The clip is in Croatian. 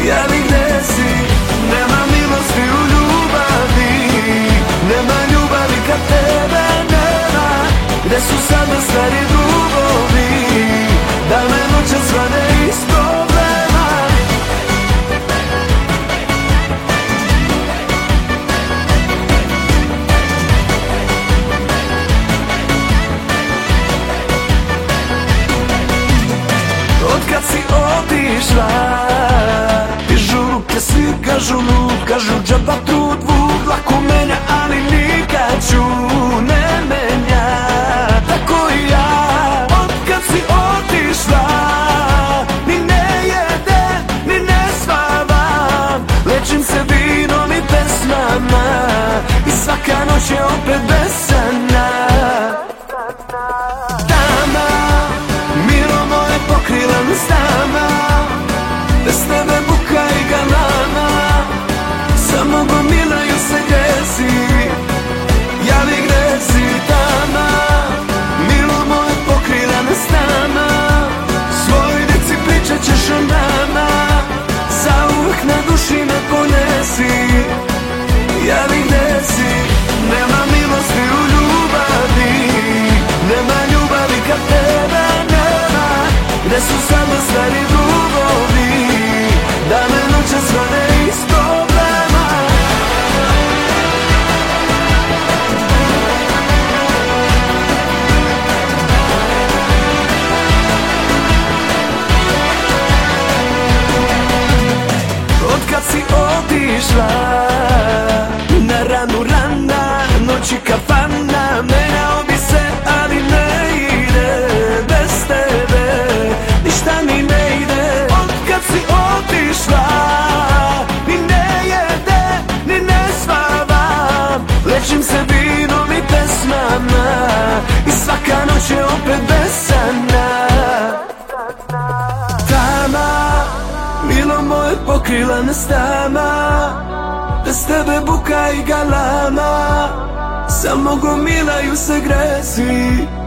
Javi gde si, nema milosti u ljubavi, nema ljubavi kad tebe nema. Gde su sada stari drugovi, da me noće svane iz problema. Otkad si otišla, dižu ruke, svi kažu lud, kažu džaba trud, vuk lako menja, ali nikad ću ne menja. Tako i ja, otkad si otišla, ni ne jedem, ni ne spavam, lečim se vinom i pesmama, i svaka noć je opet besana. Tama, milo moje pokrila me stama, bez tebe buka i galama, samo gomilaju se gresi. Javi gde si, tama, milo moje pokrila me stama, svoj djeci pričat ćeš o nama, zauvek na duši me ponesi. Javi gde si, nema milosti u ljubavi, nema ljubavi kad tebe nema. Gde su samo stari drugovi, da me noće zvane iz problema. Otkad si otišla, na ranu rana, noći kafana, menjao bi se, ali ne ide bez tebe, ništa mi ne ide. Otkad si otišla, ni ne jede, ni ne spavam, lečim se vinom i pesmama, i svaka noć je opet besana. Tama, milo moje pokrila me stama, bez tebe buka i galama, samo gomilaju se gresi.